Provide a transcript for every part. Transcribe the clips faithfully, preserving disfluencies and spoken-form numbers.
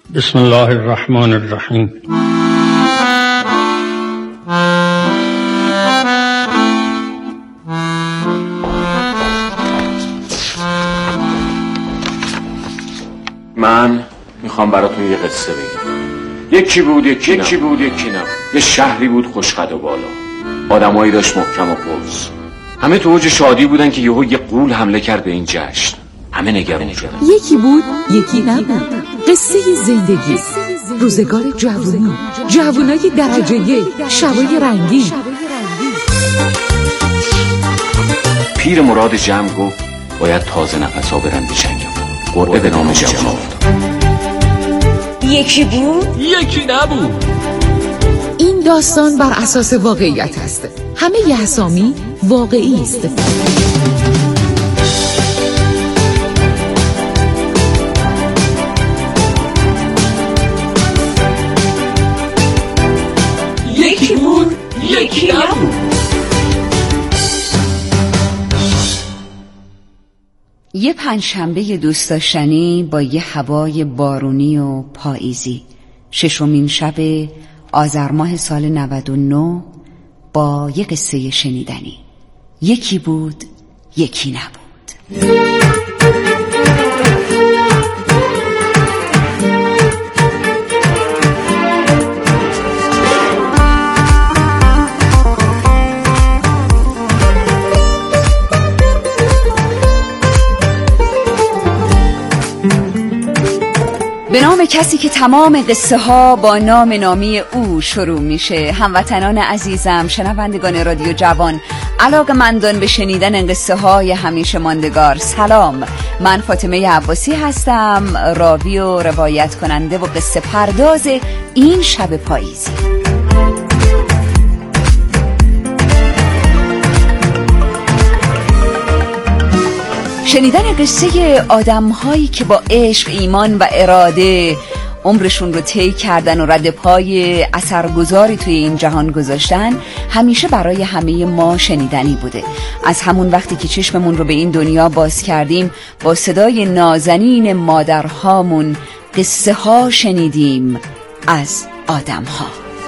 بسم الله الرحمن الرحیم. من میخوام براتون یه قصه بگم. یکی بود یکی یکی بود یکی نه. یه شهری بود خوشقد و بالا، آدمایی داشت محکم و قرص. همه تو اوج شادی بودن که یهو یه غول حمله کرد به این جشن. همه نگران شدن. یکی بود یکی نبود. قصه زندگی، روزگار جوونی، جوونای درجه یک، شبای رنگین. پیر مراد جمع گفت باید تازه نفسا برن بچنگم. قرعه به نام جوان افتاد. یکی بود یکی نبود. این داستان بر اساس واقعیت است. همه ی اسامی واقعی است. یکی بود یکی نبود. یه پنجشنبه دوست داشتنی با یه هوای بارونی و پاییزی، ششمین شب آذر ماه سال نود و نه، با یه قصه شنیدنی. یکی بود یکی نبود. به نام کسی که تمام قصه ها با نام نامی او شروع میشه. هموطنان عزیزم، شنوندگان رادیو جوان، علاقه‌مندان به شنیدن قصه های همیشه ماندگار، سلام. من فاطمه عباسی هستم، راوی و روایت کننده و قصه پرداز این شب پاییزی. شنیدن قصه آدم‌هایی که با عشق، ایمان و اراده عمرشون رو طی کردن و رد پای اثرگذاری توی این جهان گذاشتن همیشه برای همه ما شنیدنی بوده. از همون وقتی که چشممون رو به این دنیا باز کردیم، با صدای نازنین مادرهامون قصه ها شنیدیم از آدم‌ها.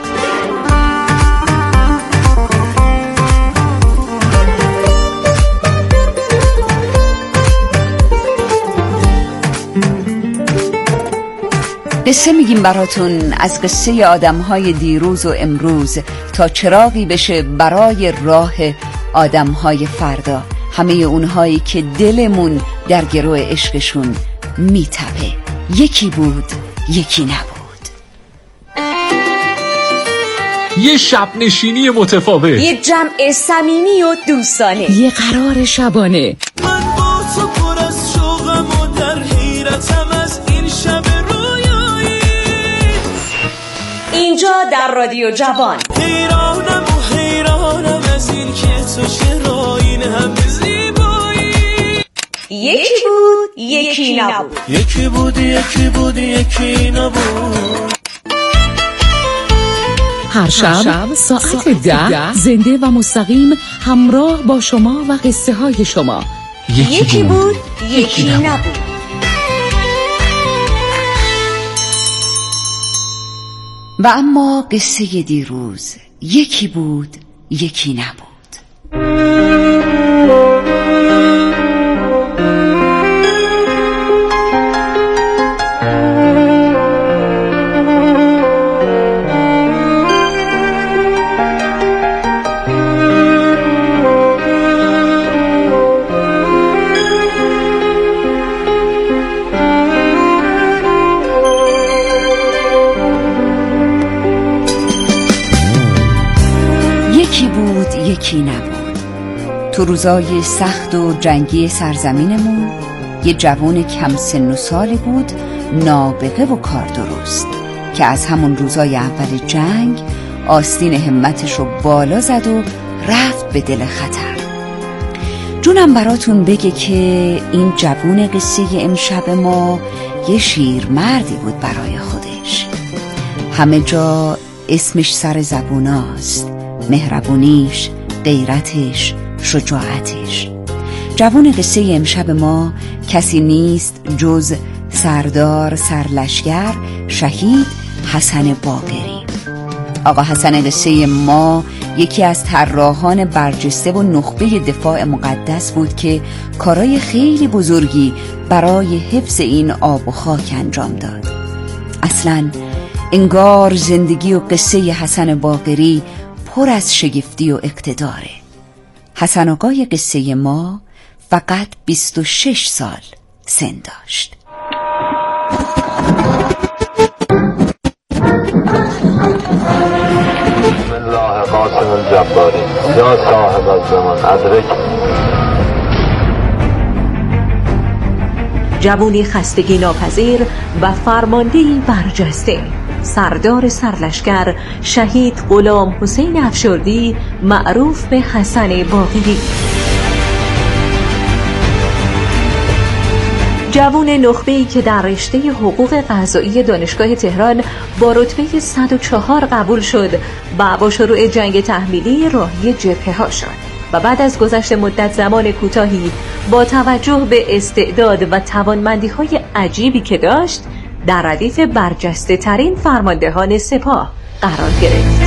قصه میگیم براتون از قصه آدم‌های دیروز و امروز تا چراغی بشه برای راه آدم‌های فردا، همه اونهایی که دلمون در گرو عشقشون میتپه. یکی بود یکی نبود. یه شب نشینی متفاوت، یه جمع صمیمی و دوستانه، یه قرار شبانه. من با تو پر از شوقم و در حیرتم از این شب رویایی. اینجا در رادیو جوان حیرانم و حیرانم از این که تو چرا این همه زیبایی. یکی بود یکی نبود. یکی بود یکی بود یکی نبود. هر شب ساعت ده زنده و مستقیم همراه با شما و قصه های شما. یکی بود یکی نبود. و اما قصه دیروز، یکی بود یکی نبود. یکی نبود. تو روزای سخت و جنگی سرزمینمون یه جوان کم سن و سالی بود، نابغه و کار درست، که از همون روزای اول جنگ آستین همتش رو بالا زد و رفت به دل خطر. جونم براتون بگه که این جوان قصه امشب ما یه شیر مردی بود برای خودش. همه جا اسمش سر زبوناست، مهربونیش، غیرتش، شجاعتش. جوان قصه امشب ما کسی نیست جز سردار سرلشگر شهید حسن باقری. آقا حسن قصه ما یکی از طراحان برجسته و نخبه دفاع مقدس بود که کارای خیلی بزرگی برای حفظ این آب و خاک انجام داد. اصلاً انگار زندگی و قصه حسن باقری پر از شگفتی و اقتداره. حسن آقای قصه ما فقط بیست و شش سال سن داشت. بسم الله قاسم الجباری یا صاحب الزمان ادرک. جوونی خستگی ناپذیر و فرماندهی برجسته، سردار سرلشکر شهید غلام حسین افشاردی معروف به حسن باقری. جوون نخبه‌ای که در رشته حقوق قضایی دانشگاه تهران با رتبه صد و چهار قبول شد و با شروع جنگ تحمیلی راهی جبهه‌ها شد و بعد از گذشت مدت زمان کوتاهی با توجه به استعداد و توانمندی‌های عجیبی که داشت در ردیف برجسته ترین فرماندهان سپاه قرار گرفت.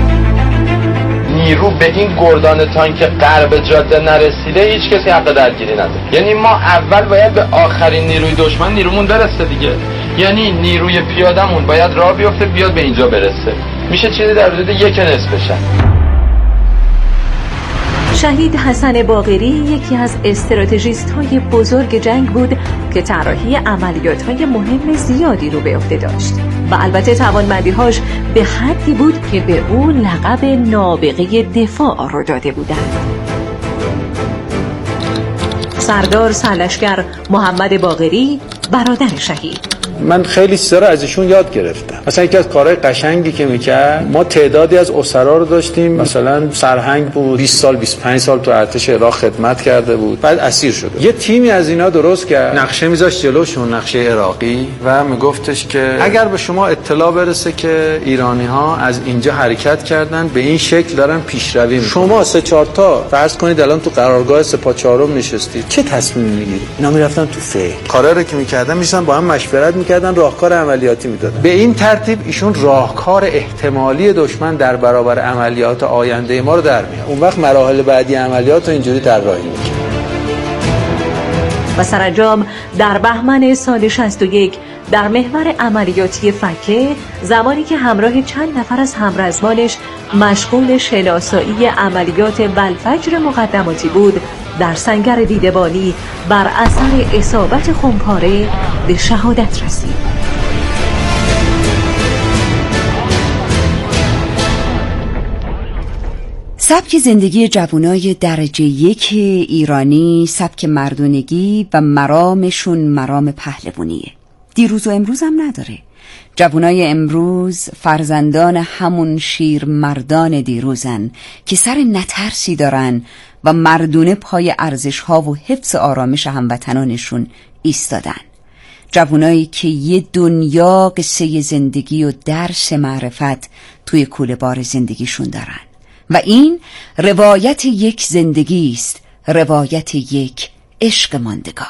نیرو به این گردان تانک غرب جاده نرسیده هیچ کسی حق درگیری نداره. یعنی ما اول باید به آخرین نیروی دشمن نیرومون برسه دیگه. یعنی نیروی پیادمون باید راه بیفته بیاد به اینجا برسه. میشه چیزی در حدود یک نصفشه. شهید حسن باقری یکی از استراتژیست‌های بزرگ جنگ بود که طراحی عملیات‌های مهم زیادی رو به عهده داشت و البته توانمندی‌هاش به حدی بود که به او لقب نابغه دفاع رو داده بودند. سردار سرلشکر محمد باقری برادر شهید. من خیلی چیزا رو از ایشون یاد گرفتم. مثلا یکی از کارهای قشنگی که میکرد، ما تعدادی از اسرا رو داشتیم، مثلا سرهنگ بود، بیست سال بیست و پنج سال تو ارتش عراق خدمت کرده بود، بعد اسیر شده. یه تیمی از اینا درست کرد، نقشه میذاشت جلوشون، نقشه عراقی، و میگفتش که اگر به شما اطلاع برسه که ایرانی‌ها از اینجا حرکت کردن به این شکل دارن پیشروی میکنن، شما سه چهار تا فرض کنید الان تو قرارگاه سپاه چهارم نشستید، چه تصمیمی میگیرید؟ اینا میرفتن تو فکر، کارا رو که میکردن میشن با هم مشورت میکردن، راهکار عملیاتی میدادن. به این ترتیب ایشون راهکار احتمالی دشمن در برابر عملیات آینده ما رو در میاره. اون وقت مراحل بعدی عملیات رو اینجوری طراحی میکنه. و سرانجام در بهمن سال شصت و یک در محور عملیاتی فکه، زمانی که همراه چند نفر از همرزمانش مشغول شناسایی عملیات بلفجر مقدماتی بود، در سنگر دیدبانی بر اثر اصابت خمپاره به شهادت رسید. سبک زندگی جوانای درجه یک ایرانی سبک مردونگی و مرامشون مرام پهلوانیه. دیروز و امروز هم نداره. جوانای امروز فرزندان همون شیر مردان دیروزن که سر نترسی دارن و مردونه پای ارزش‌ها و حفظ آرامش هموطنانشون ایستادن. جوانایی که یه دنیا قصه زندگی و درس معرفت توی کوله بار زندگیشون دارن و این روایت یک زندگی است، روایت یک عشق ماندگار.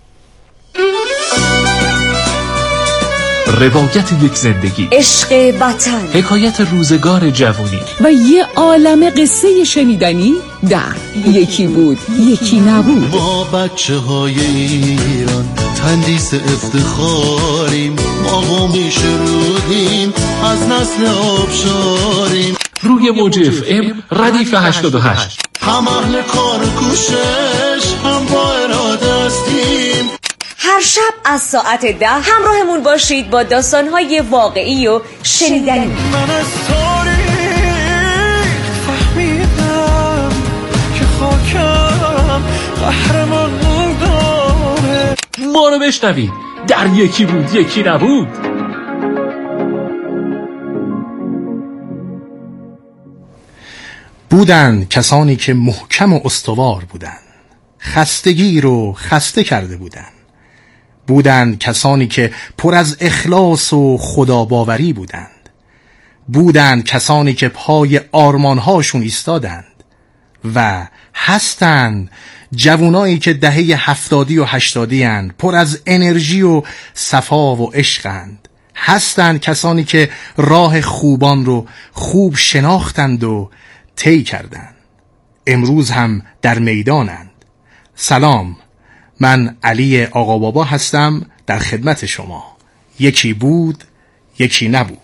روایت یک زندگی، عشق وطن، حکایت روزگار جوانی و یه عالم قصه شنیدنی در یکی بود یکی نبود. ما بچه های ایران تندیس افتخاریم، ما قومی شرودیم از نسل آبشاریم. روی موج اف ام ردیف هشتاد و هشت، هم اهل کار و کوشش، هم با اراده استیم. هر شب از ساعت ده همراهمون باشید با داستان‌های واقعی و شنیدنی. من از تاریخ فهمیدم که خاکم قهرمان داره. ما رو بشنوید در یکی بود یکی نبود. بودند کسانی که محکم و استوار بودند، خستگی رو خسته کرده بودند. بودند کسانی که پر از اخلاص و خداباوری بودند. بودند کسانی که پای آرمانهاشون ایستادند. و هستند جوانایی که دهه هفتادی و هشتادی اند، پر از انرژی و صفا و عشقند. هستند کسانی که راه خوبان رو خوب شناختند و طی کردند. امروز هم در میدانند. سلام، من علی آقا بابا هستم در خدمت شما. یکی بود، یکی نبود.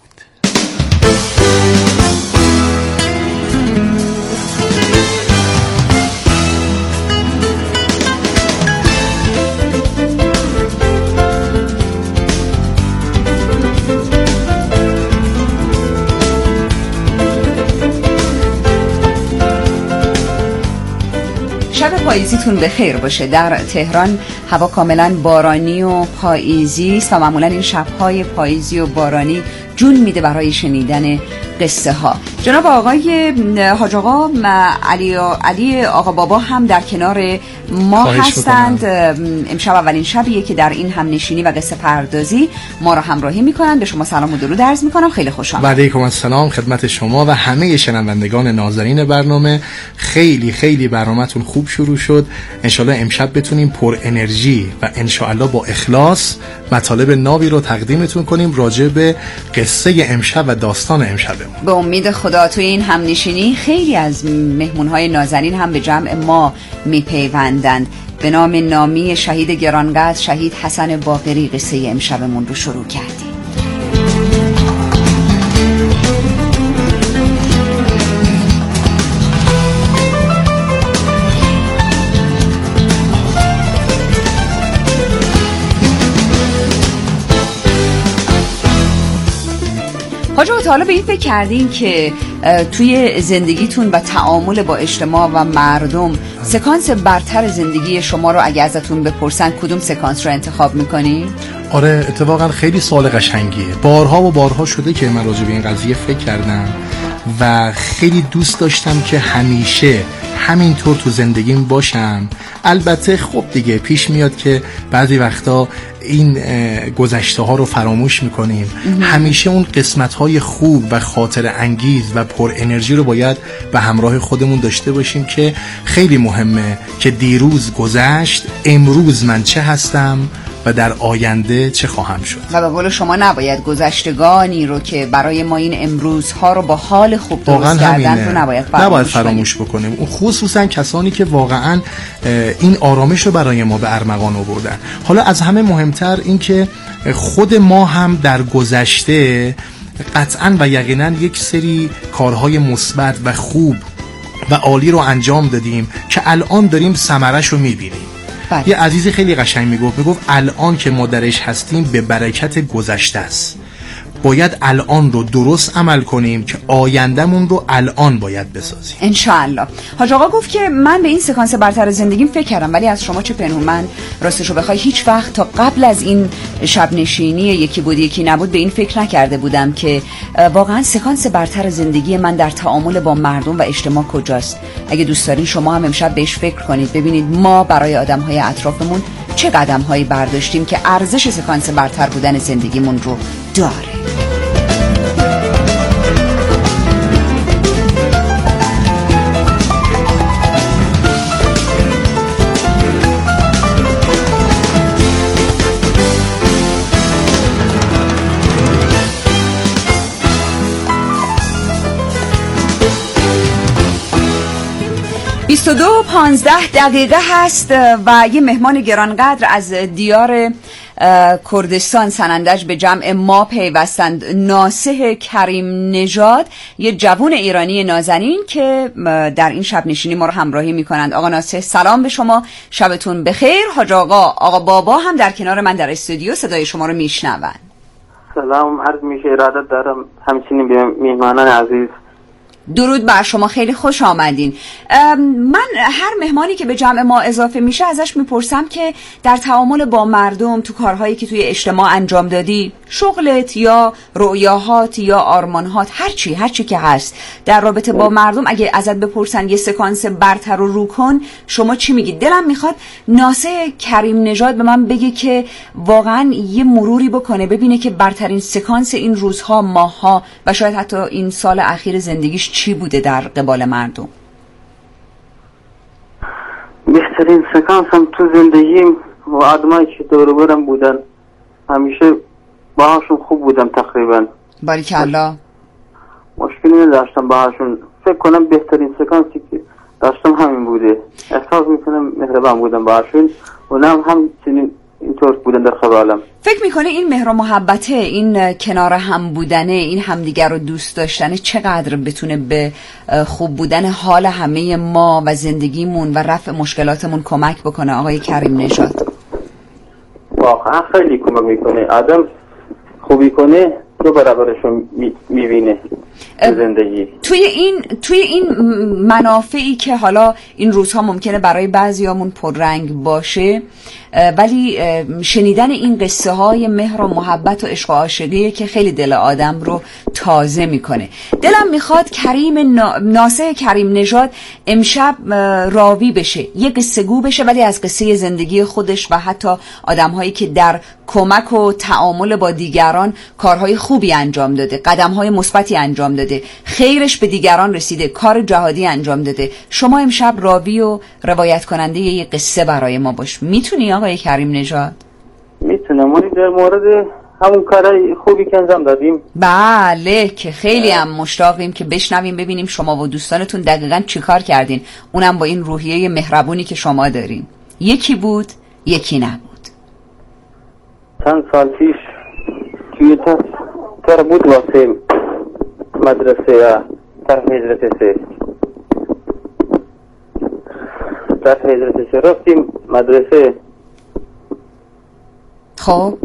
شب پاییزیتون به خیر باشه. در تهران هوا کاملا بارانی و پاییزی است و معمولا این شب‌های پاییزی و بارانی جون میده برای شنیدن قصه ها. جناب آقای حاج آقا علی علی آقا بابا هم در کنار ما هستند. بکنم. امشب اولین شبیه که در این هم نشینی و قصه پردازی ما را همراهی میکنن. به شما سلام و درود عرض میکنم. خیلی خوش آمدید. و علیکم السلام خدمت شما و همه شنوندگان نازنین برنامه. خیلی خیلی برنامه‌تون خوب شروع شد. انشالله امشب بتونیم پر انرژی و انشالله با اخلاص مطالب نابی رو تقدیمتون کنیم راجع به قصه امشب و داستان امشبمون. به امید خدا توی این هم نشینی خیلی از مهمونهای نازنین هم به جمع ما میپیوندند. به نام نامی شهید گرانقدر شهید حسن باقری قصه امشبمون رو شروع کردیم. حاج آقا حالا به این فکر کردین که توی زندگیتون و تعامل با اجتماع و مردم سکانس برتر زندگی شما رو اگه ازتون بپرسن کدوم سکانس رو انتخاب میکنین؟ آره اتفاقا خیلی سوال قشنگیه. بارها و بارها شده که من راجع به این قضیه فکر کردم و خیلی دوست داشتم که همیشه همینطور تو زندگیم باشم. البته خب دیگه پیش میاد که بعضی وقتا این گذشته ها رو فراموش میکنیم. همیشه اون قسمت های خوب و خاطر انگیز و پر انرژی رو باید به همراه خودمون داشته باشیم که خیلی مهمه که دیروز گذشت، امروز من چه هستم و در آینده چه خواهم شد. و به قول شما نباید گذشتگانی رو که برای ما این امروزها رو با حال خوب درست کردن رو نباید فراموش, نباید فراموش بکنیم. اون خصوصا کسانی که واقعا این آرامش رو برای ما به ارمغان آوردن. حالا از همه مهمتر این که خود ما هم در گذشته قطعا و یقینا یک سری کارهای مثبت و خوب و عالی رو انجام دادیم که الان داریم ثمرش رو میبینیم. بله. یه عزیزی خیلی قشنگ میگفت میگفت الان که ما درش هستیم به برکت گذشته است. باید الان رو درست عمل کنیم که آیندهمون رو الان باید بسازیم ان شاء الله. حاج آقا گفت که من به این سکانس برتر زندگیم فکر کردم ولی از شما چه پنهون. من راستش رو بخوای هیچ وقت تا قبل از این شب نشینی یکی بود یکی نبود به این فکر نکرده بودم که واقعا سکانس برتر زندگی من در تعامل با مردم و اجتماع کجاست. اگه دوست دارین شما هم امشب بهش فکر کنید ببینید ما برای آدم‌های اطرافمون چه قدم‌هایی برداشتیم که ارزش سکانس برتر بودن زندگیمون رو داره. بیست و دو و پانزده دقیقه هست و یه مهمان گرانقدر از دیار کردستان سنندج به جمع ما پیوستند. ناصح کریم نژاد، یه جوون ایرانی نازنین که در این شب نشینی ما رو همراهی میکنند. آقا ناصح سلام به شما، شبتون بخیر. حاج آقا آقا بابا هم در کنار من در استودیو صدای شما رو میشنوند. سلام عرض میشه، ارادت دارم همچنین به میهمانان عزیز. درود بر شما، خیلی خوش آمدین. من هر مهمانی که به جمع ما اضافه میشه ازش میپرسم که در تعامل با مردم تو کارهایی که توی اجتماع انجام دادی، شغلت یا رؤیاهات یا آرمانهات، هرچی هرچی که هست در رابطه با مردم، اگه ازت بپرسن یه سکانس برتر رو رو کن، شما چی میگی؟ دلم میخواد ناصح کریم نژاد به من بگه که واقعا یه مروری بکنه ببینه که برترین سکانس این روزها، ماهها و شاید حتی این سال اخیر زندگیش چی بوده در قبال مردم. بهترین سکانس هم تو زندگیم و آدمایی که دور برم بودن، همیشه باهاشون خوب بودم تقریبا. باریکلا. مشکلی نداشتم باهاشون. فکر کنم بهترین سکانسی که داشتم همین بوده. احساس میکنم مهربان بودم باهاشون. اونم هم چنین اینطور بودن در خیالم. فکر میکنه این مهر و محبته، این کنار هم بودنه، این همدیگر رو دوست داشتنه چقدر بتونه به خوب بودن حال همه ما و زندگیمون و رفع مشکلاتمون کمک بکنه آقای کریم نژاد؟ واقعا خیلی کمک میکنه. آدم خوبی کنه دو برابرشون میبینه زندگی. توی این توی این منافعی که حالا این روزها ممکنه برای بعضیامون پررنگ باشه، ولی شنیدن این قصه های مهر و محبت و عشق و عاشقیه که خیلی دل آدم رو تازه میکنه. دلم میخواد کریم ناصح کریم نژاد امشب راوی بشه، یه قصه گو بشه، ولی از قصه زندگی خودش و حتی آدم هایی که در کمک و تعامل با دیگران کارهای خوبی انجام داده، قدمهای مثبتی انجام داده، خیرش به دیگران رسیده، کار جهادی انجام داده. شما امشب راوی و روایت کننده یه قصه برای ما باش. میتونی آقای کریم نژاد؟ میتونم. ما در مورد همون کارهای خوبی که انجام دادیم. بله، که خیلی هم مشتاقیم که بشنویم ببینیم شما و دوستانتون دقیقاً چی کار کردین، اونم با این روحیه مهربونی که شما دارین. یکی بود یکی نبود. چند سال پیش توی تر بود واسه مدرسه در حضرت سه در حضرت سه رفتیم مدرسه. خب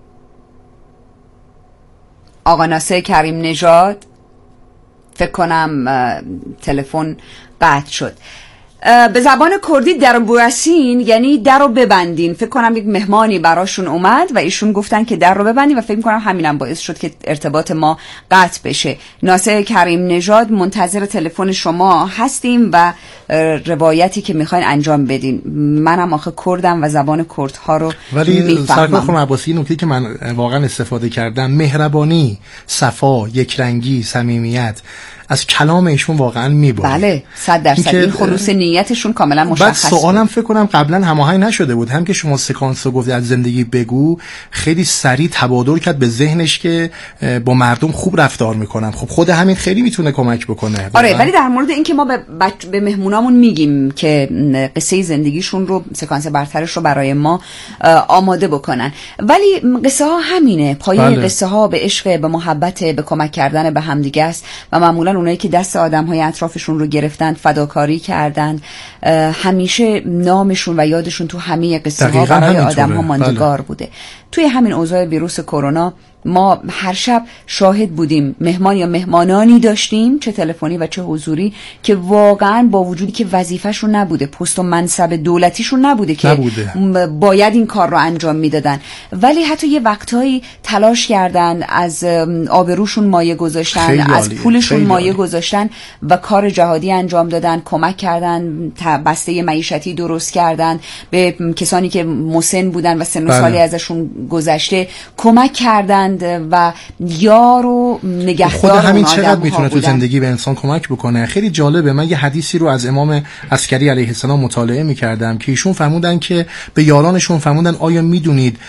آقا ناصح کریم نژاد، فکر کنم تلفن قطع شد. به زبان کردی در بواسین یعنی در رو ببندین. فکر کنم یک مهمانی براشون اومد و ایشون گفتن که در رو ببندین و فکر کنم همینم باعث شد که ارتباط ما قطع بشه. ناصح کریم نژاد منتظر تلفن شما هستیم و روایتی که میخواین انجام بدین. منم آخه کردم و زبان کردها رو ولی سرکار خانم عباسی، نکته که من واقعا استفاده کردم مهربانی، صفا، یکرنگی، صمیمیت از کلام ایشون واقعا میباره. بله صد درصد این خلوص نیتشون کاملا مشخصه. بعد سوالم فکر کنم قبلا هماهنگ نشده بود، هم که شما سکانس رو گفتی از زندگی بگو خیلی سریع تبادر کرد به ذهنش که با مردم خوب رفتار میکنن. خب خود همین خیلی میتونه کمک بکنه. آره، ولی در مورد این که ما به, بچ... به مهمونامون میگیم که قصه زندگیشون رو، سکانس برترش رو برای ما آماده بکنن، ولی قصه ها همینه، پایه بله. قصه ها به عشق، به محبت، به کمک کردن به همدیگه است و معمولا اونایی که دست آدم‌های اطرافشون رو گرفتن، فداکاری کردن، همیشه نامشون و یادشون تو همه قصه ها برای آدم‌ها ماندگار بله. بوده. توی همین اوضاع ویروس کرونا ما هر شب شاهد بودیم، مهمان یا مهمانانی داشتیم چه تلفنی و چه حضوری که واقعا با وجودی که وظیفه‌شون نبوده، پست و منصب دولتیشون نبوده که نبوده. باید این کار رو انجام میدادن، ولی حتی یه وقتایی تلاش کردن، از آبروشون مایه گذاشتن، از پولشون مایه گذاشتن و کار جهادی انجام دادن، کمک کردن، بسته معیشتی درست کردن به کسانی که مسن بودن و سن و سالی ازشون گذشته، کمک کردن و یار و نگهدار خود همین چقدر میتونه تو زندگی به انسان کمک بکنه. خیلی جالبه. من یه حدیثی رو از امام عسکری علیه السلام مطالعه میکردم که ایشون فرمودن که به یارانشون فرمودن آیا میدونید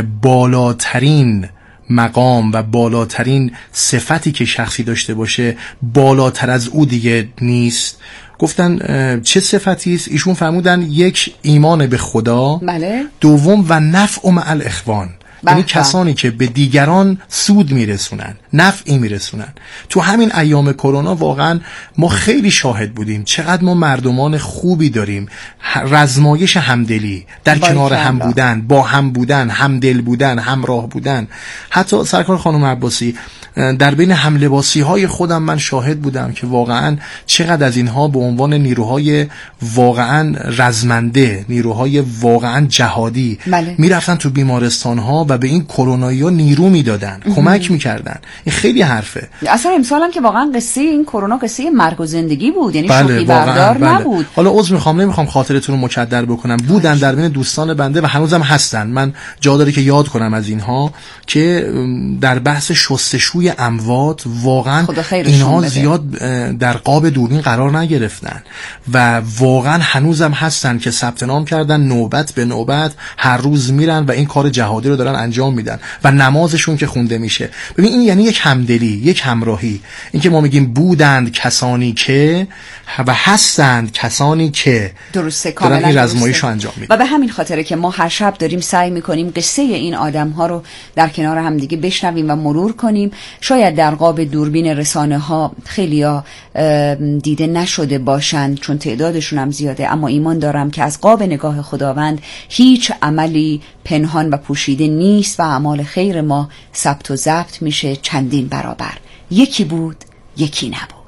بالاترین مقام و بالاترین صفتی که شخصی داشته باشه بالاتر از او دیگه نیست؟ گفتن چه صفتی است؟ ایشون فرمودن یک، ایمان به خدا، بله. دوم و نفع مع الاخوان، یعنی کسانی که به دیگران سود میرسونن، نفعی میرسونن. تو همین ایام کرونا واقعا ما خیلی شاهد بودیم چقدر ما مردمان خوبی داریم، رزمایش همدلی، در کنار هم بودن، با هم بودن، همدل بودن، همراه بودن. حتی سرکار خانم عباسی در بین هملباسی های خودم من شاهد بودم که واقعا چقدر از اینها به عنوان نیروهای واقعا رزمنده، نیروهای واقعا جهادی بله. میرفتن تو بیمارستان ها و به این کرونایی‌ها نیرو میدادن، کمک میکردن. این خیلی حرفه. اصلا امسال هم که واقعا قصه این کرونا قصه مرگ و زندگی بود، یعنی بله، شوخی بردار بله. نبود. حالا عذر میخوام نمیخوام خاطرتون رو مکدر بکنم، بودن در بین دوستان بنده و هنوزم هستن. من جا داره که یاد کنم از اینها که در بحث شستشوی روی اموات واقعا اینها زیاد در قاب دوربین قرار نگرفتن و واقعا هنوزم هستن که ثبت نام کردن نوبت به نوبت هر روز میرن و این کار جهادی رو دارن انجام میدن و نمازشون که خونده میشه. ببین این یعنی یک همدلی، یک همراهی. این که ما میگیم بودند کسانی که و هستند کسانی که درسته، کاملا این رزمایشو انجام میدن. و به همین خاطره که ما هر شب داریم سعی میکنیم قصه این آدم ها رو در کنار هم دیگه بشنویم و مرور کنیم. شاید در قاب دوربین رسانه ها خیلیا دیده نشده باشند چون تعدادشون هم زیاده، اما ایمان دارم که از قاب نگاه خداوند هیچ عملی پنهان و پوشیده نیست و اعمال خیر ما ثبت و ضبط میشه چندین برابر. یکی بود یکی نبود.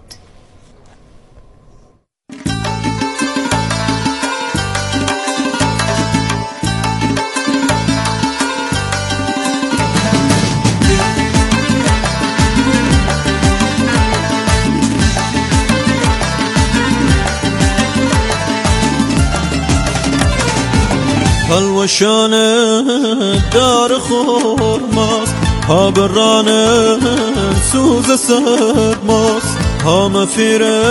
حلوشانه دار خورماست، ها برانه سوز سرماست، ها مفیره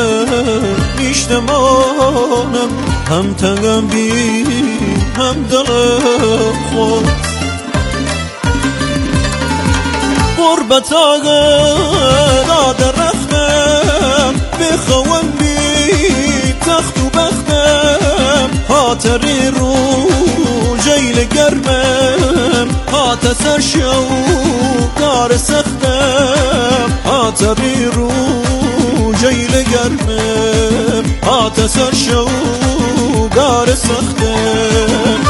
میشتمانم، هم تنگم بی هم دلم خواست. قربت آگه داده رختم، بخوام بی تخت و بختم، خاطری رو جیل گرمم، هات سر شو کار سختم، خاطری رو جیل گرمم، هات سر شو کار سختم.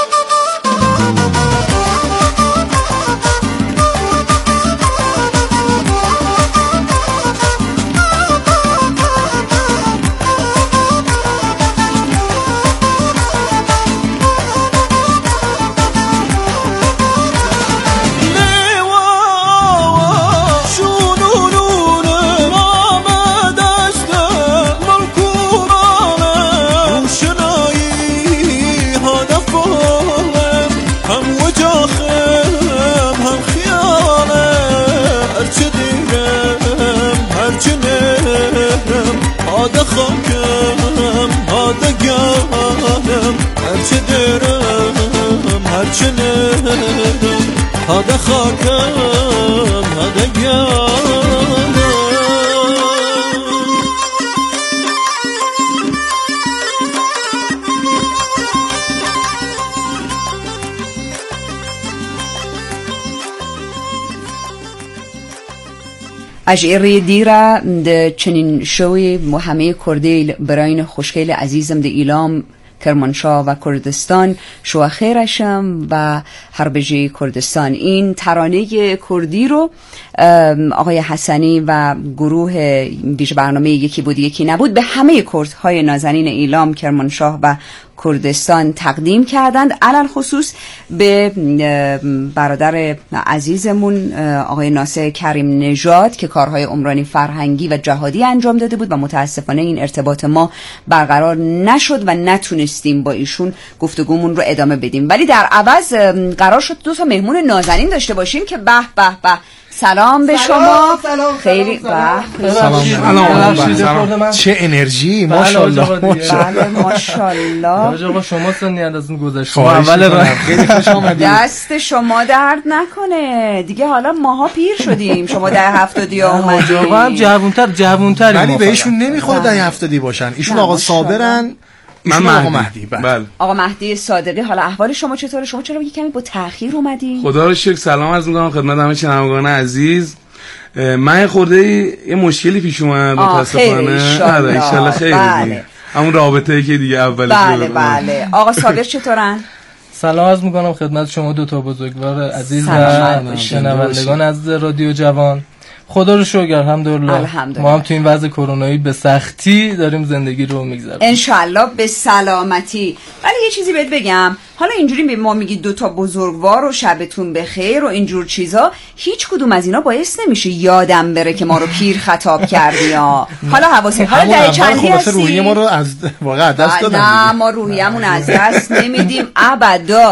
هاده خاکم هاده گانم، هرچه درم هرچه نرم، هاده خاکم هاده گانم. اجیری دیره ده چنین شوی و همه کردیل براین خوشگل عزیزم ده ایلام کرمانشاه و کردستان شو خیرشم و هربجی کردستان. این ترانه کردی رو آقای حسنی و گروه ویژه برنامه یکی بود یکی نبود به همه کردهای نازنین ایلام کرمانشاه و کردستان تقدیم کردند، علل خصوص به برادر عزیزمون آقای ناصر کریم نژاد که کارهای عمرانی فرهنگی و جهادی انجام داده بود و متاسفانه این ارتباط ما برقرار نشد و نتونستیم با ایشون گفتگومون رو ادامه بدیم، ولی در عوض قرار شد دو تا مهمون نازنین داشته باشیم که به به به. سلام به شما. سلام خیلی به سلام سلام. چه انرژی ماشاءالله. بله ماشاءالله. آقا شما سنی از اون گذشته اول راه خیلی خوش آمدید. دست شما درد نکنه دیگه، حالا ماها پیر شدیم شما در هفتادی اومدید. آقا هم جوانتر جوانتری ولی بهشون نمیخواد در هفتادی باشن، ایشون آقا صابرن. من آقا مهدی. بله آقا مهدی صادقی. حالا احوال شما چطوره؟ شما چرا یه کمی با تأخیر اومدین؟ خدا رو شکر. سلام عرض می‌کنم خدمت همه شنوندگان عزیز. من خورده یه مشکلی پیش اومد متاسفانه. آره ان شاء الله خیر. بله. همون رابطه‌ای که دیگه اولش بله بله. آقا صابر چطورن؟ سلام عرض می‌کنم خدمت شما دو تا بزرگوار عزیز و شنوندگان از رادیو جوان. خدا رو شکر الحمدلله. ما هم تو این وضع کرونایی به سختی داریم زندگی رو میگذرونیم ان شاء الله به سلامتی. ولی یه چیزی بهت بگم، حالا اینجوری به ما میگی دو تا بزرگوار و شبتون بخیر و اینجور چیزا، هیچ کدوم از اینا باعث نمیشه یادم بره که ما رو پیر خطاب کردی ها. حالا حواست حالا در چندی هستی روحیه ما رو از واقعا دست دادن. نه ما روحیه‌مون از دست نمیدیم ابدا.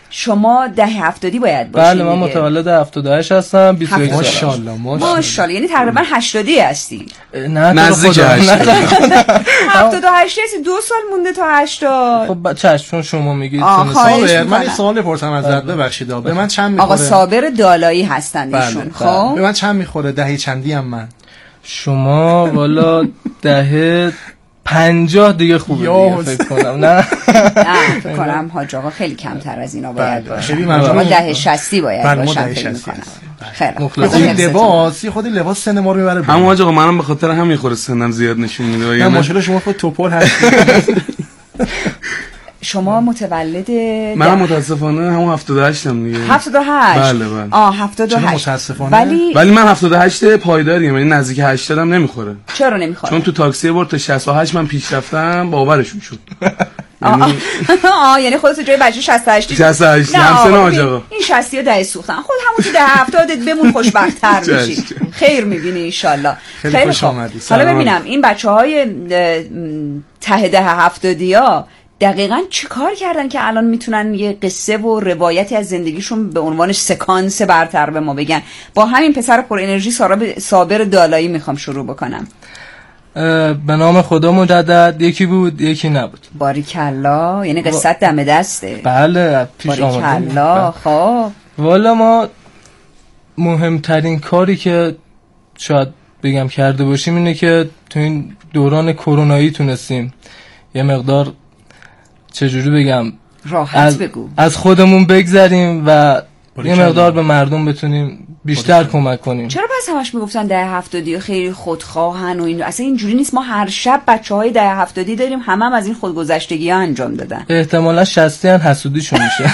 شما ده هفتادی باید باشین. بله من متولد هفتاد و هشت هستم. بیست و یک سالم. ماشاءالله ماشاءالله. یعنی تقریبا هشتادی هستی. نه نزدیک هفتاد و هشت هستی. دو سال مونده تا هشتاد. خب چشم چون شما میگید. صابر من یه سوال بپرسم ازت ببخشید. به من چند میخوره؟ آقا صابر دالایی هستن ایشون. خب به من چند میخوره؟ دهه چندی ام من؟ شما والا دهه پنجاه دیگه خوبه دیگه فکر کنم. نه نه فکر کنم حاج آقا خیلی کمتر از اینا باید باشه. شما دهه شصتی باید باشن فکر میکنم. خیلی این لباس خود لباس سن ما رو میبره. همون حاج آقا منم به خاطر همین خورده سنم زیاد نشون میده. نه ماشاءالله شما خود توپل هستید. شما متولد من متاسفانه همون هفتاد و هشت ام دیگه. هفتاد و هشت بله بله. آه هفتاد و هشت. متاسفانه ولی ولی من هفتاد و هشت پایداریم، یعنی نزدیک هشتاد هم نمیخوره. چرا نمیخوره؟ چون تو تاکسی برد تا شصت و هشت من پیش رفتم باورشون شد. آه آه یعنی خودت جای بچه شصت و هشت شصت و هشت همسن حاج آقا. این شصتی ها ده سوختن. خود همون تو ده هفتادت بمون خوشبخت‌تر میشی. خیر میبینی ان شاء الله. خیلی خوش اومدی. حالا ببینم این بچهای ته ده هفتادیا دقیقاً چی کار کردن که الان میتونن یه قصه و روایتی از زندگیشون به عنوان سکانس برتر به ما بگن؟ با همین پسر پر انرژی صابر دالایی میخوام شروع بکنم. به نام خدا مجدد. یکی بود یکی نبود. باریکلا. یعنی قصه دم دسته. بله پیش آمده. باریکلا. خب والا ما مهمترین کاری که شاید بگم کرده باشیم اینه که تو این دوران کرونایی تونستیم یه مقدار چجوری بگم راحت از بگو از خودمون بگذریم و یه مقدار به مردم بتونیم بیشتر کمک کنیم. چرا پس همش میگفتن ده هفتادی خیلی خودخواهن و این؟ اصلا اینجوری نیست. ما هر شب بچهای ده هفتادی داریم همه هم از این خودگذشتگی ها انجام دادن. احتمالا شصتی هم حسودیشون میشه.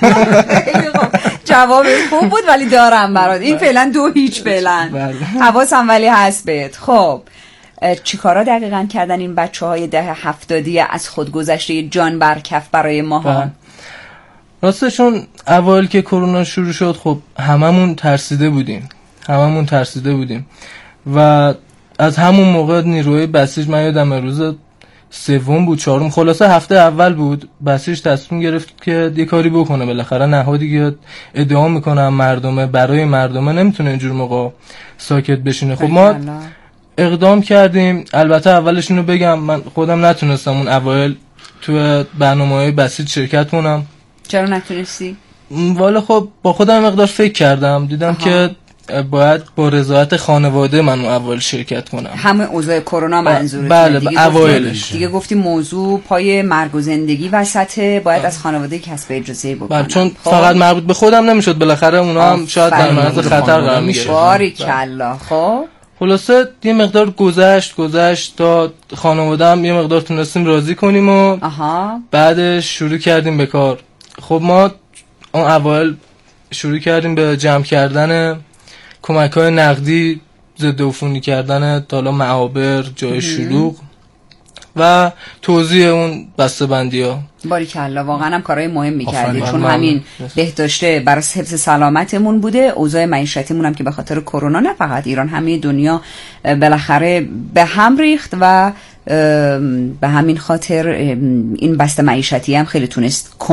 جواب خوب بود ولی دارم برات. این فعلا دو هیچ فعلا. حواسم ولی هست بهت. خب چیکارا دقیقاً کردن این بچهای ده هفتادی از خودگذشته جان برکف برای ماها؟ راستشون اول که کرونا شروع شد خب هممون ترسیده بودیم هممون ترسیده بودیم و از همون موقع نیروی بسیج، من یادم روز سوم بود چهارم خلاصه هفته اول بود، بسیج تصمیم گرفت که یه کاری بکنه. بالاخره نهادی که ادعا میکنه مردمه برای مردمه نمیتونه اینجور موقع ساکت بشینه. خب ما اقدام کردیم. البته اولش اینو بگم من خودم نتونستم اون اوایل تو برنامه‌های بسیج شرکت کنم. چرا نتونستی؟ والا خب با خودم مقدار فکر کردم، دیدم آها. که باید با رضایت خانواده من اول شرکت کنم. همه اوضاع کرونا منظورت؟ بله دیگه اوایلش دیگه گفتی موضوع پای مرگ و زندگی وسطه، باید از خانواده کسب اجازه بکنم. بله چون خب. فقط مربوط به خودم نمیشد، بالاخره اونا هم شاید در معرض خطر قرار میگیرن. باریکلا. خب خلاصه یه مقدار گذشت گذشت تا خانواده هم یه مقدار تونستیم راضی کنیم و آها. بعدش شروع کردیم به کار. خب ما اون اول شروع کردیم به جمع کردن کمک‌های نقدی، ضد عفونی کردن تالا معابر، جای شلوغ و توزیع اون بسته‌بندی‌ها. باریکلا واقعا هم کارهای مهمی کردید، چون همین بهداشته برای حفظ سلامتمون بوده. اوضاع معیشتیمون هم که به خاطر کرونا نه فقط ایران همه دنیا بالاخره به هم ریخت و به همین خاطر این بسته معیشتی هم خیلی تونست